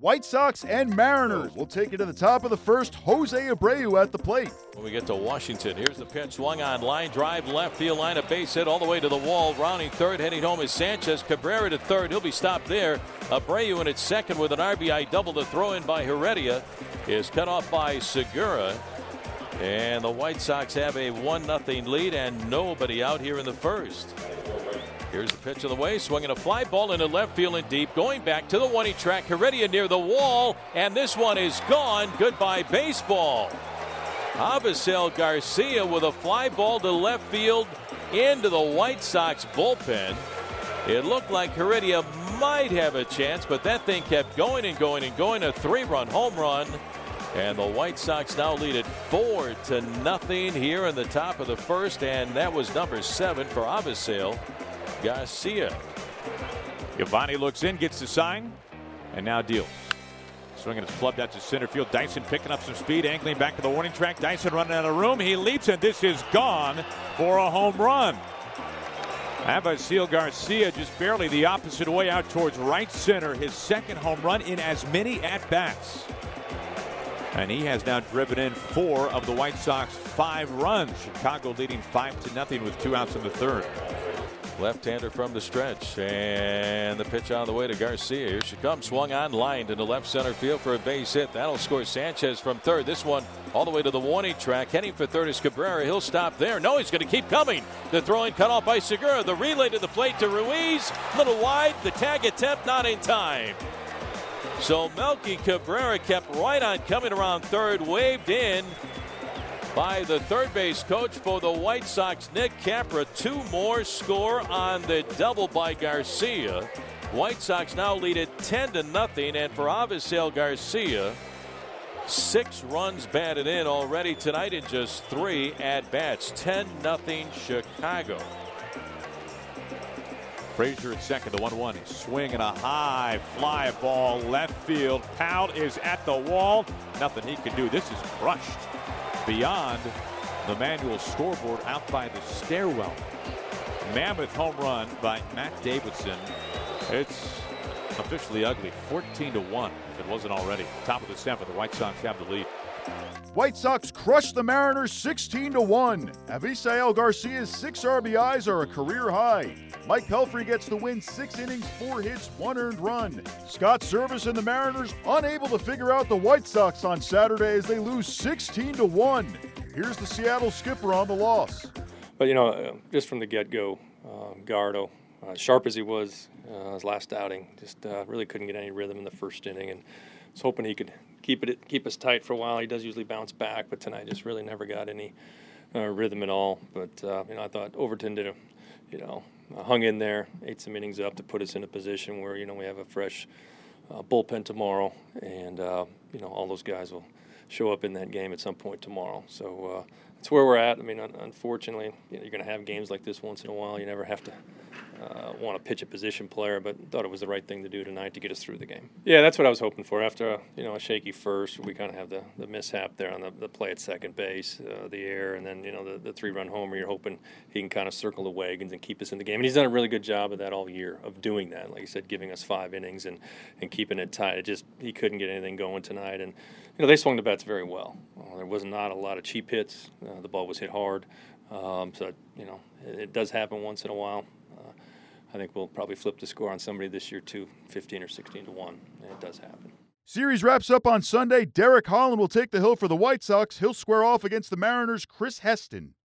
White Sox and Mariners will take it to the top of the first. Jose Abreu at the plate. When we get to Washington, here's the pitch. Swung on, line drive, left field line, a base hit all the way to the wall. Rounding third, heading home is Sanchez. Cabrera to third. He'll be stopped there. Abreu in at second with an RBI double. To throw in by Heredia is cut off by Segura. And the White Sox have a 1-0 lead and nobody out here in the first. Here's the pitch of the way, swinging a fly ball into left field and deep, going back to the one-inning track. Heredia near the wall, and this one is gone. Goodbye baseball. Avisail Garcia with a fly ball to left field into the White Sox bullpen. It looked like Heredia might have a chance, but that thing kept going and going and going. A 3-run home run. And the White Sox now lead it 4-0 here in the top of the first, and that was number 7 for Avisail Garcia. Giovanni looks in, gets the sign, and now deals. Swinging his club out to center field. Dyson picking up some speed, angling back to the warning track. Dyson running out of room. He leaps, and this is gone for a home run. Avisail Garcia just barely the opposite way out towards right center. His second home run in as many at-bats. And he has now driven in 4 of the White Sox 5 runs. Chicago leading 5-0 with 2 outs in the third. Left-hander from the stretch, and the pitch out of the way to Garcia. Here she comes, swung on, lined into left center field for a base hit. That'll score Sanchez from third. This one all the way to the warning track. Heading for third is Cabrera. He'll stop there. No, he's going to keep coming. The throw-in cut off by Segura. The relay to the plate to Ruiz. Little wide. The tag attempt not in time. So Melky Cabrera kept right on coming around third, waved in by the third base coach for the White Sox, Nick Capra. 2 more score on the double by Garcia. White Sox now lead it 10-0, and for Avisail Garcia, 6 runs batted in already tonight in just 3 at-bats. 10-0 Chicago. Frazier at second, the 1-1. He's swinging a high fly ball left field. Powell is at the wall. Nothing he can do. This is crushed beyond the manual scoreboard out by the stairwell. Mammoth home run by Matt Davidson. It's officially ugly. 14-1 if it wasn't already. Top of the 7th. The White Sox have the lead. White Sox crush the Mariners 16-1. Avisail Garcia's 6 RBIs are a career high. Mike Pelfrey gets the win, 6 innings, 4 hits, 1 earned run. Scott Service and the Mariners unable to figure out the White Sox on Saturday as they lose 16-1. Here's the Seattle skipper on the loss. But, you know, just from the get-go, Gardo, sharp as he was his last outing, just really couldn't get any rhythm in the first inning, and was hoping he could keep us tight for a while. He does usually bounce back, but tonight just really never got any rhythm at all. But you know, I thought Overton did hung in there, ate some innings up to put us in a position where, you know, we have a fresh bullpen tomorrow, and you know, all those guys will show up in that game at some point tomorrow. So that's where we're at. I mean, unfortunately, you know, you're going to have games like this once in a while. You never have to want to pitch a position player, but thought it was the right thing to do tonight to get us through the game. Yeah, that's what I was hoping for. After a shaky first, we kind of have the mishap there on the play at second base, the error, and then, you know, the 3-run homer. You're hoping he can kind of circle the wagons and keep us in the game. And he's done a really good job of that all year, of doing that. Like you said, giving us 5 innings and keeping it tight. He couldn't get anything going tonight. And, you know, they swung the bats very well. There was not a lot of cheap hits. The ball was hit hard. So, you know, it does happen once in a while. I think we'll probably flip the score on somebody this year too, 15 or 16-1. And it does happen. Series wraps up on Sunday. Derek Holland will take the hill for the White Sox. He'll square off against the Mariners' Chris Heston.